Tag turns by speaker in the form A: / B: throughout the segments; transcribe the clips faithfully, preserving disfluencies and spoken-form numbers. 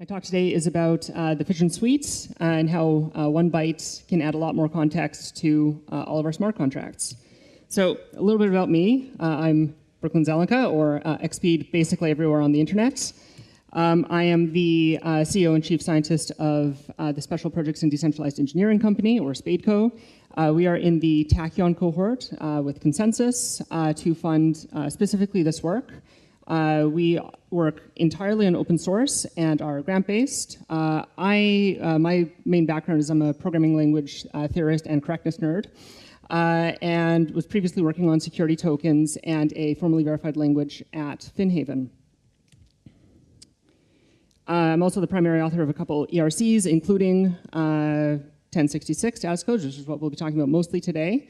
A: My talk today is about uh, the Fission Suite uh, and how uh, one byte can add a lot more context to uh, all of our smart contracts. So a little bit about me. Uh, I'm Brooklyn Zelenka, or uh, X P basically everywhere on the internet. Um, I am the uh, C E O and Chief Scientist of uh, the Special Projects and Decentralized Engineering Company, or SPADEco. Uh, we are in the Tachyon cohort uh, with Consensus uh, to fund uh, specifically this work. Uh, we work entirely on open source and are grant-based. Uh, I, uh, my main background is I'm a programming language uh, theorist and correctness nerd, uh, and was previously working on security tokens and a formally verified language at FinHaven. Uh, I'm also the primary author of a couple E R Cs, including uh, ten sixty-six status code, which is what we'll be talking about mostly today.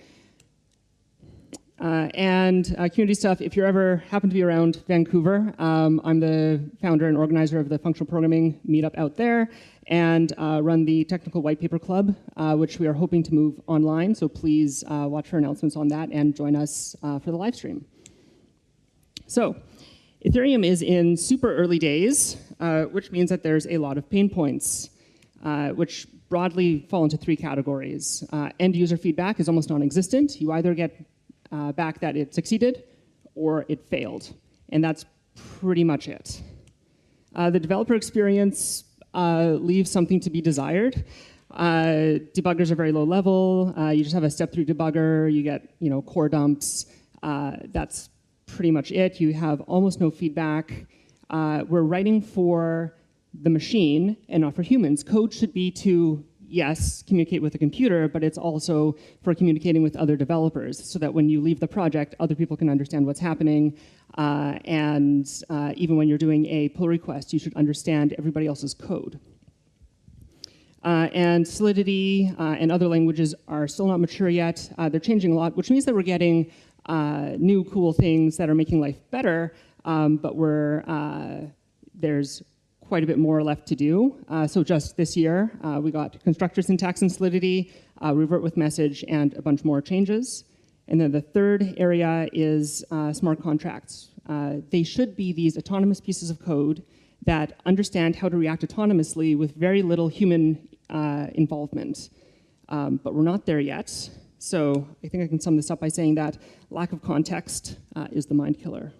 A: Uh, and uh, community stuff, if you ever happen to be around Vancouver, um, I'm the founder and organizer of the Functional Programming meetup out there, and uh, run the Technical White Paper Club, uh, which we are hoping to move online, so please uh, watch for announcements on that and join us uh, for the live stream. So, Ethereum is in super early days, uh, which means that there's a lot of pain points, uh, which broadly fall into three categories. Uh, end user feedback is almost non-existent. You either get Uh, back that it succeeded or it failed. And that's pretty much it. Uh, the developer experience uh, leaves something to be desired. Uh, debuggers are very low level. Uh, you just have a step-through debugger. You get you know, core dumps. Uh, that's pretty much it. You have almost no feedback. Uh, we're writing for the machine and not for humans. Code should be to yes, communicate with the computer, but it's also for communicating with other developers so that when you leave the project, other people can understand what's happening. Uh, and uh, even when you're doing a pull request, you should understand everybody else's code. Uh, and Solidity uh, and other languages are still not mature yet. Uh, they're changing a lot, which means that we're getting uh, new cool things that are making life better, um, but we're, uh, there's quite a bit more left to do. Uh, so just this year, uh, we got constructor syntax and Solidity, uh, revert with message, and a bunch more changes. And then the third area is uh, smart contracts. Uh, they should be these autonomous pieces of code that understand how to react autonomously with very little human uh, involvement. Um, but we're not there yet. So I think I can sum this up by saying that lack of context uh, is the mind killer.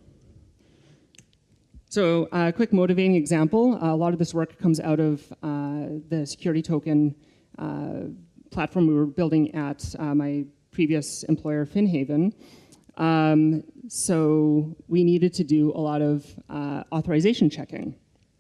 A: So a uh, quick motivating example, uh, a lot of this work comes out of uh, the security token uh, platform we were building at uh, my previous employer, FinHaven. Um, so we needed to do a lot of uh, authorization checking.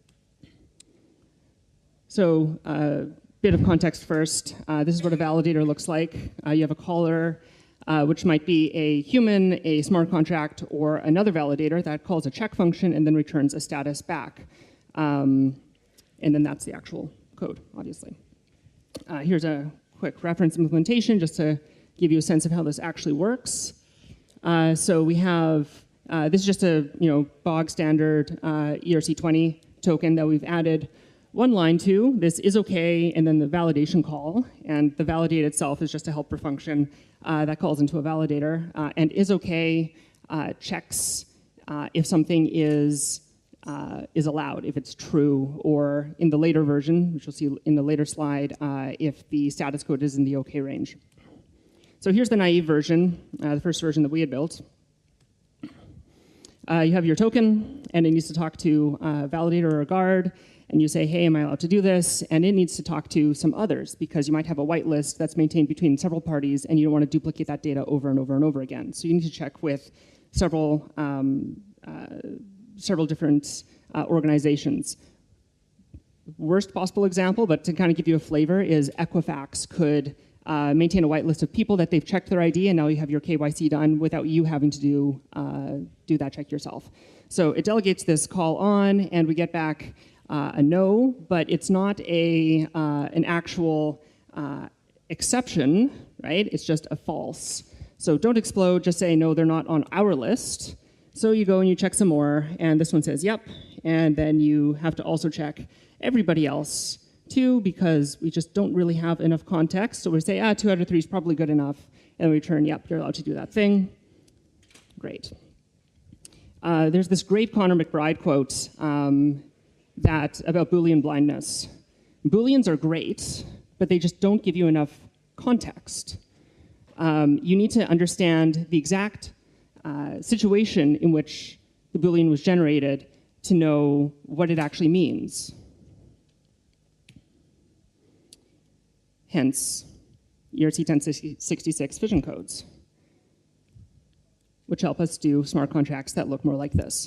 A: So a uh, bit of context first. Uh, this is what a validator looks like. Uh, you have a caller, Uh, which might be a human, a smart contract, or another validator that calls a check function and then returns a status back. Um, and then that's the actual code, obviously. Uh, here's a quick reference implementation just to give you a sense of how this actually works. Uh, so we have, uh, this is just a you know bog standard uh, E R C twenty token that we've added one line to. This is okay, and then the validation call. And the validate itself is just a helper function uh, that calls into a validator. Uh, and is okay uh, checks uh, if something is, uh, is allowed, if it's true, or in the later version, which you'll see in the later slide, uh, if the status code is in the okay range. So here's the naive version, uh, the first version that we had built. Uh, you have your token, and it needs to talk to a validator or a guard, and you say, hey, am I allowed to do this? And it needs to talk to some others, because you might have a whitelist that's maintained between several parties, and you don't want to duplicate that data over and over and over again. So you need to check with several, um, uh, several different uh, organizations. Worst possible example, but to kind of give you a flavor, is Equifax could uh, maintain a whitelist of people that they've checked their I D, and now you have your K Y C done without you having to do, uh, do that check yourself. So it delegates this call on, and we get back Uh, a no, but it's not a, uh, an actual uh, exception, right? It's just a false. So don't explode, just say, no, they're not on our list. So you go and you check some more, and this one says, yep. And then you have to also check everybody else, too, because we just don't really have enough context. So we say, ah, two out of three is probably good enough. And we return, yep, you're allowed to do that thing. Great. Uh, there's this great Connor McBride quote. Um, that about Boolean blindness. Booleans are great, but they just don't give you enough context. Um, you need to understand the exact uh, situation in which the Boolean was generated to know what it actually means. Hence, E R C ten sixty-six fission codes, which help us do smart contracts that look more like this.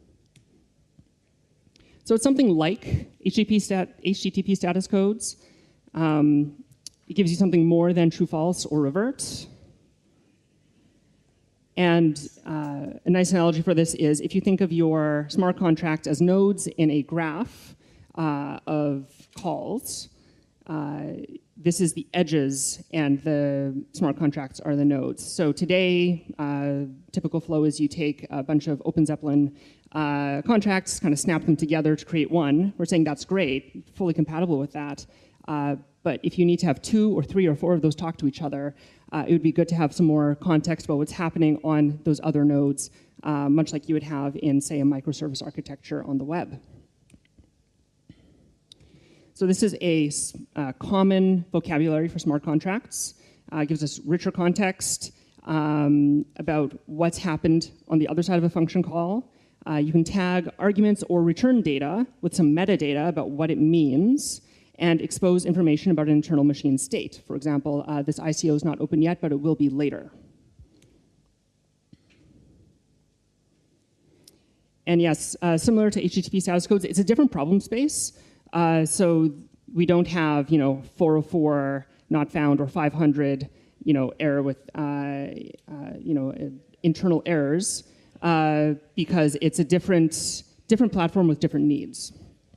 A: So it's something like H T T P, stat, H T T P status codes. Um, it gives you something more than true, false, or revert. And uh, a nice analogy for this is if you think of your smart contract as nodes in a graph uh, of calls, uh, this is the edges and the smart contracts are the nodes. So today, uh, typical flow is you take a bunch of OpenZeppelin uh, contracts, kind of snap them together to create one. We're saying that's great, fully compatible with that. Uh, but if you need to have two or three or four of those talk to each other, uh, it would be good to have some more context about what's happening on those other nodes, uh, much like you would have in, say, a microservice architecture on the web. So this is a uh, common vocabulary for smart contracts. Uh, it gives us richer context um, about what's happened on the other side of a function call. Uh, you can tag arguments or return data with some metadata about what it means and expose information about an internal machine state. For example, uh, this I C O is not open yet, but it will be later. And yes, uh, similar to H T T P status codes, it's a different problem space. Uh, so we don't have, you know, four oh four not found or five hundred, you know, error with, uh, uh, you know, uh, internal errors uh, because it's a different, different platform with different needs.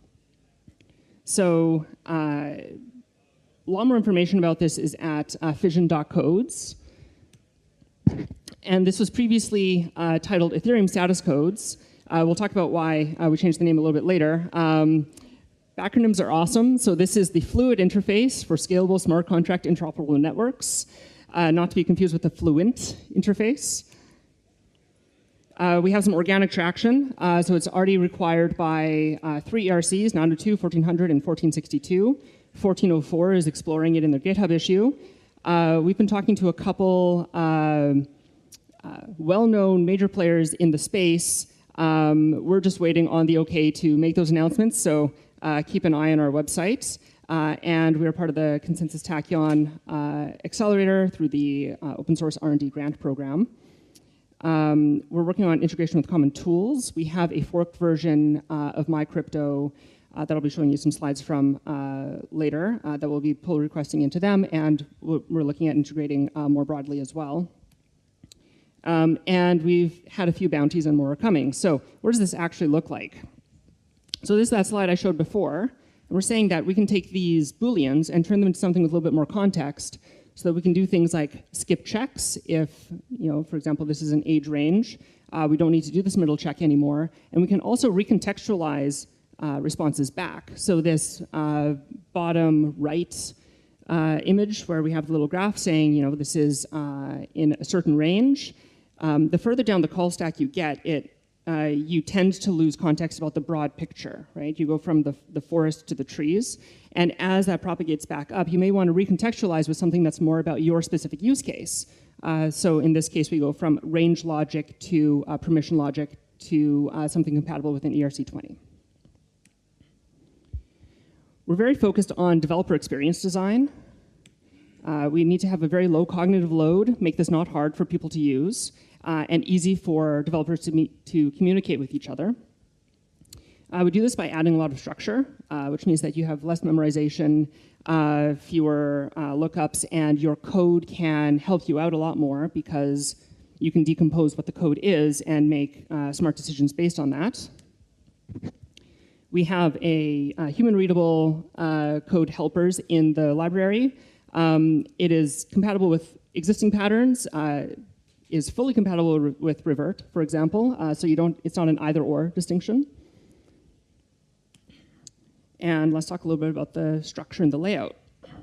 A: So uh, a lot more information about this is at uh, fission dot codes. And this was previously uh, titled Ethereum Status Codes. Uh, we'll talk about why uh, we changed the name a little bit later. Um, Acronyms are awesome. So this is the Fluid interface for scalable smart contract interoperable networks, uh, not to be confused with the Fluent interface. Uh, we have some organic traction. Uh, so it's already required by uh, three E R Cs, nine oh two, fourteen hundred, and fourteen sixty-two. fourteen oh four is exploring it in their GitHub issue. Uh, we've been talking to a couple uh, uh, well-known major players in the space. Um, we're just waiting on the OK to make those announcements. So Uh, keep an eye on our website. Uh, and we are part of the Consensus Tachyon uh, Accelerator through the uh, Open Source R and D grant program. Um, we're working on integration with common tools. We have a forked version uh, of MyCrypto uh, that I'll be showing you some slides from uh, later uh, that we'll be pull requesting into them, and we're looking at integrating uh, more broadly as well. Um, and we've had a few bounties and more are coming. So what does this actually look like? So this is that slide I showed before. And we're saying that we can take these Booleans and turn them into something with a little bit more context so that we can do things like skip checks if, you know, for example, this is an age range. Uh, we don't need to do this middle check anymore. And we can also recontextualize uh, responses back. So this uh, bottom right uh, image where we have the little graph saying, you know, this is uh, in a certain range. Um, the further down the call stack you get, it Uh, you tend to lose context about the broad picture, right? You go from the, the forest to the trees, and as that propagates back up, you may want to recontextualize with something that's more about your specific use case. Uh, so in this case, we go from range logic to uh, permission logic to uh, something compatible with an E R C twenty. We're very focused on developer experience design. Uh, we need to have a very low cognitive load, make this not hard for people to use, Uh, and easy for developers to, meet, to communicate with each other. Uh, we do this by adding a lot of structure, uh, which means that you have less memorization, uh, fewer uh, lookups, and your code can help you out a lot more because you can decompose what the code is and make uh, smart decisions based on that. We have a, a human-readable uh, code helpers in the library. Um, it is compatible with existing patterns. Uh, is fully compatible with revert, for example, uh, so you don't, it's not an either-or distinction. And let's talk a little bit about the structure and the layout.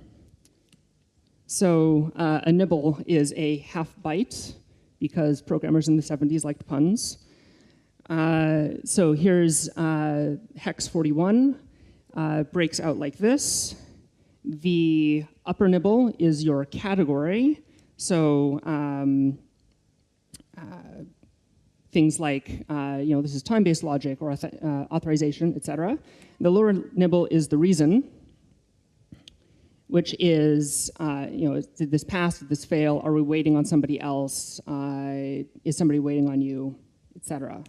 A: So uh, a nibble is a half byte, because programmers in the seventies liked puns. Uh, so here's uh, hex forty-one, uh, breaks out like this. The upper nibble is your category. So um, uh, things like, uh, you know, this is time-based logic or auth uh, authorization, et cetera. The lower nibble is the reason, which is, uh, you know, did this pass, did this fail? Are we waiting on somebody else? Uh, is somebody waiting on you, et cetera.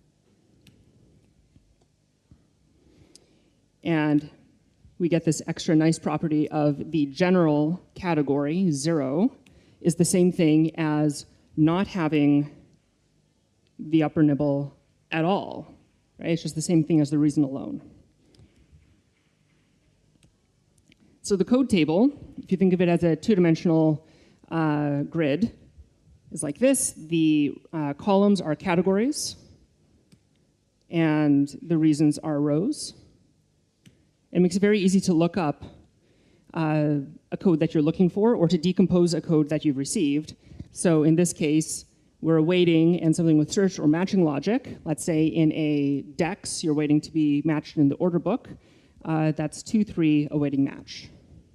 A: And we get this extra nice property of the general category, zero, is the same thing as not having the upper nibble at all, right? It's just the same thing as the reason alone. So the code table, if you think of it as a two-dimensional uh, grid, is like this. The uh, columns are categories, and the reasons are rows. It makes it very easy to look up uh, a code that you're looking for or to decompose a code that you've received. So in this case, we're awaiting and something with search or matching logic. Let's say in a DEX, you're waiting to be matched in the order book. Uh, that's two, three, awaiting match.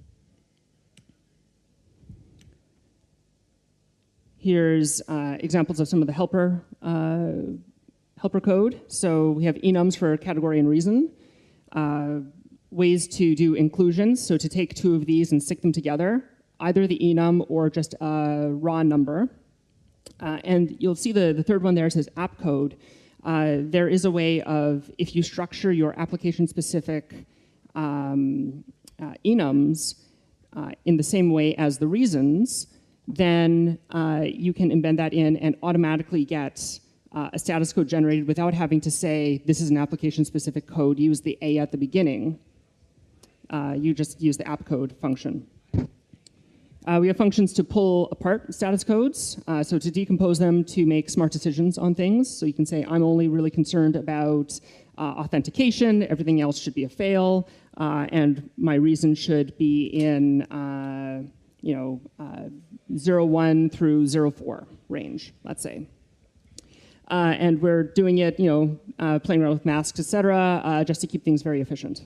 A: Here's uh, examples of some of the helper, uh, helper code. So we have enums for category and reason. Uh, ways to do inclusions, so to take two of these and stick them together, either the enum or just a raw number. Uh, and you'll see the, the third one there says app code. Uh, there is a way of, if you structure your application-specific um, uh, enums uh, in the same way as the reasons, then uh, you can embed that in and automatically get uh, a status code generated without having to say, this is an application-specific code, use the A at the beginning. Uh, you just use the app code function. Uh, we have functions to pull apart status codes, uh, so to decompose them to make smart decisions on things. So you can say, I'm only really concerned about uh, authentication, everything else should be a fail, uh, and my reason should be in uh, you know, uh, zero one through zero four range, let's say. Uh, and we're doing it, you know, uh, playing around with masks, et cetera, uh, just to keep things very efficient.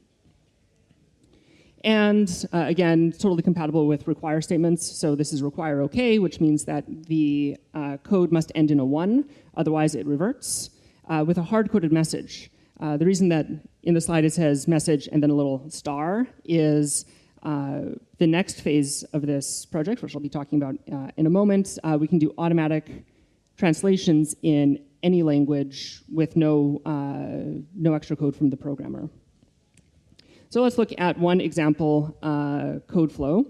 A: And uh, again, totally compatible with require statements. So this is require OK, which means that the uh, code must end in a one, otherwise it reverts, uh, with a hard-coded message. Uh, the reason that in the slide it says message and then a little star is uh, the next phase of this project, which I'll be talking about uh, in a moment. Uh, we can do automatic translations in any language with no, uh, no extra code from the programmer. So let's look at one example uh, code flow.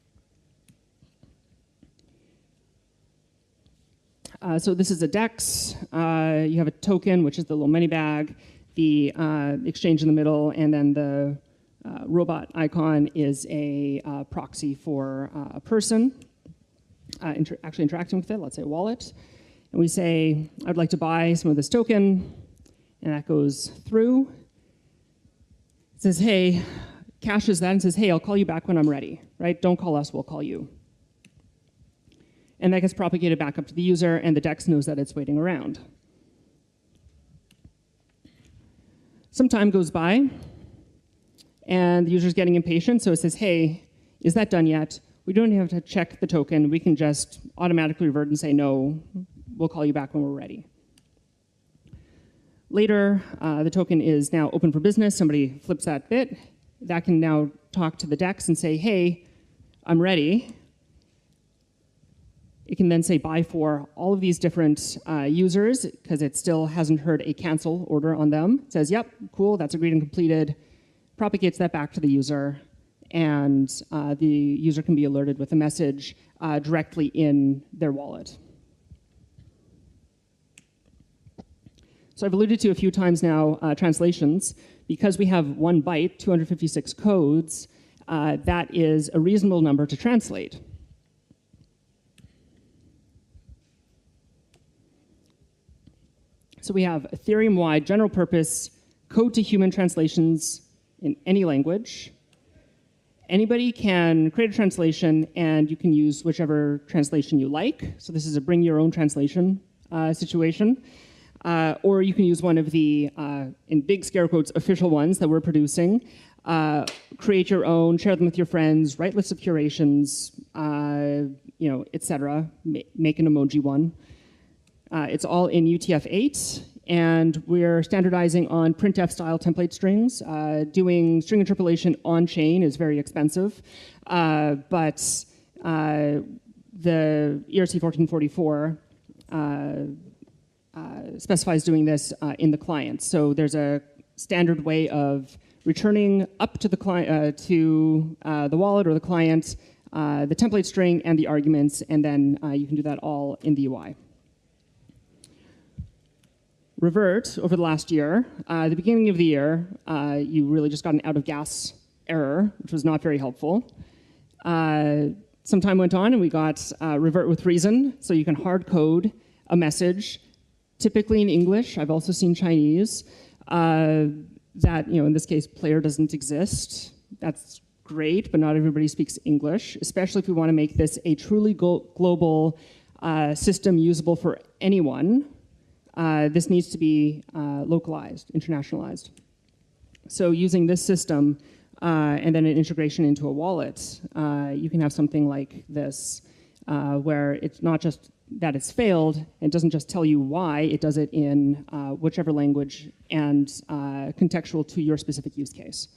A: Uh, so this is a DEX. Uh, you have a token, which is the little money bag, the uh, exchange in the middle, and then the uh, robot icon is a uh, proxy for uh, a person uh, inter actually interacting with it, let's say a wallet. And we say, I'd like to buy some of this token, and that goes through. It says, hey, caches that and says, hey, I'll call you back when I'm ready, right? Don't call us, we'll call you. And that gets propagated back up to the user, and the DEX knows that it's waiting around. Some time goes by, and the user's getting impatient, so it says, hey, is that done yet? We don't have to check the token. We can just automatically revert and say, no, we'll call you back when we're ready. Later, uh, the token is now open for business. Somebody flips that bit. That can now talk to the DEX and say, hey, I'm ready. It can then say bye for all of these different uh, users, because it still hasn't heard a cancel order on them. It says, yep, cool, that's agreed and completed. Propagates that back to the user, and uh, the user can be alerted with a message uh, directly in their wallet. So I've alluded to a few times now uh, translations. Because we have one byte, two hundred fifty-six codes, uh, that is a reasonable number to translate. So we have Ethereum-wide general purpose code to human translations in any language. Anybody can create a translation, and you can use whichever translation you like. So this is a bring your own translation uh, situation. Uh, or you can use one of the, uh, in big scare quotes, official ones that we're producing. Uh, create your own, share them with your friends, write lists of curations, uh, you know, et cetera. Ma make an emoji one. Uh, it's all in U T F eight, and we're standardizing on printf-style template strings. Uh, doing string interpolation on-chain is very expensive, uh, but uh, the E R C fourteen forty-four uh, uh, specifies doing this uh, in the client. So there's a standard way of returning up to the client, uh, to uh, the wallet or the client, uh, the template string and the arguments, and then uh, you can do that all in the U I. Revert, over the last year, uh, at the beginning of the year, uh, you really just got an out of gas error, which was not very helpful. Uh, some time went on and we got uh, revert with reason, so you can hard code a message, typically in English. I've also seen Chinese. Uh, that, you know, in this case, player doesn't exist. That's great, but not everybody speaks English, especially if we want to make this a truly global uh, system usable for anyone. Uh, this needs to be uh, localized, internationalized. So using this system uh, and then an integration into a wallet, uh, you can have something like this, uh, where it's not just that it's failed, it doesn't just tell you why, it does it in uh, whichever language and uh, contextual to your specific use case.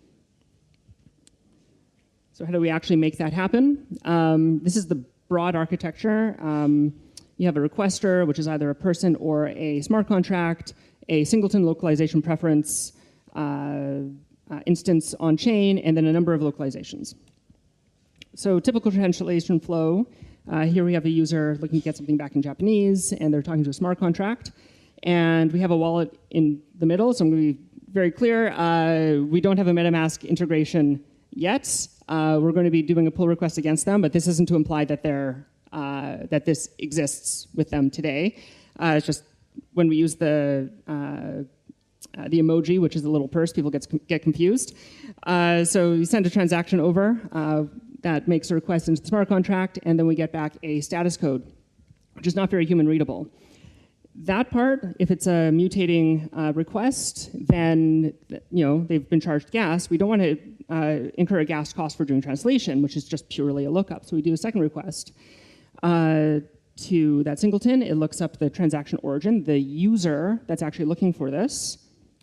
A: So how do we actually make that happen? Um, this is the broad architecture. Um, You have a requester, which is either a person or a smart contract, a singleton localization preference, uh, uh, instance on chain, and then a number of localizations. So typical translation flow, uh, here we have a user looking to get something back in Japanese, and they're talking to a smart contract. And we have a wallet in the middle, so I'm going to be very clear. Uh, we don't have a MetaMask integration yet. Uh, we're going to be doing a pull request against them, but this isn't to imply that they're Uh, that this exists with them today. Uh, it's just when we use the uh, uh, the emoji, which is the little purse, people get get confused. Uh, so you send a transaction over uh, that makes a request into the smart contract, and then we get back a status code, which is not very human readable. That part, if it's a mutating uh, request, then you know they've been charged gas. We don't want to uh, incur a gas cost for doing translation, which is just purely a lookup. So we do a second request. Uh, to that singleton, it looks up the transaction origin, the user that's actually looking for this.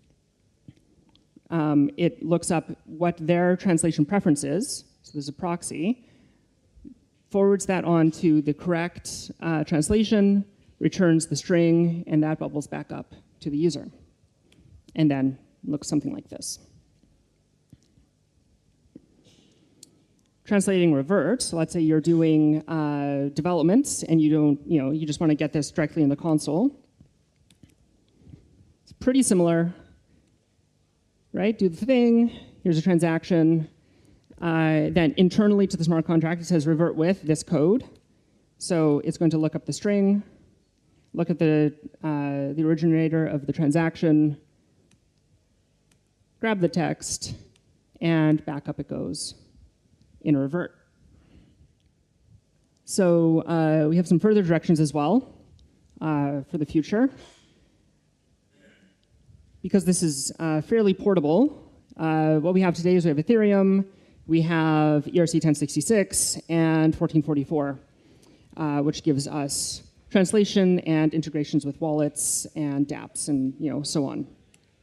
A: Um, it looks up what their translation preference is, so there's a proxy, forwards that on to the correct uh, translation, returns the string, and that bubbles back up to the user. And then looks something like this. Translating revert, so let's say you're doing uh, development and you don't, you know, you just want to get this directly in the console. It's pretty similar, right? Do the thing, here's a transaction. Uh, then internally to the smart contract, it says revert with this code. So it's going to look up the string, look at the, uh, the originator of the transaction, grab the text, and back up it goes in revert. So uh, we have some further directions as well uh, for the future. Because this is uh, fairly portable, uh, what we have today is we have Ethereum, we have E R C ten sixty-six, and fourteen forty-four, uh, which gives us translation and integrations with wallets and dApps and you know so on.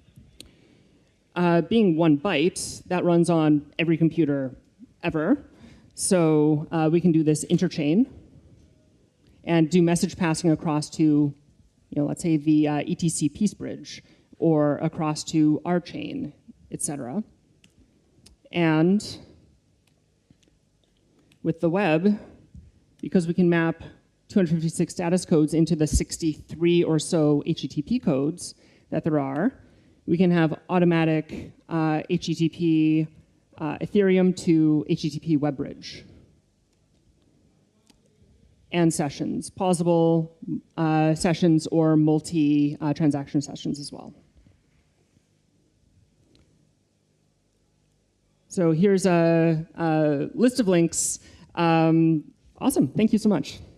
A: Uh, being one byte, that runs on every computer ever. So uh, we can do this interchain and do message passing across to, you know, let's say the uh, E T C Peace Bridge or across to our chain, et cetera. And with the web, because we can map two hundred fifty-six status codes into the sixty-three or so H T T P codes that there are, we can have automatic uh, H T T P Uh, Ethereum to H T T P web bridge. And sessions, pausable uh, sessions or multi-transaction uh, sessions as well. So here's a, a list of links. Um, awesome, thank you so much.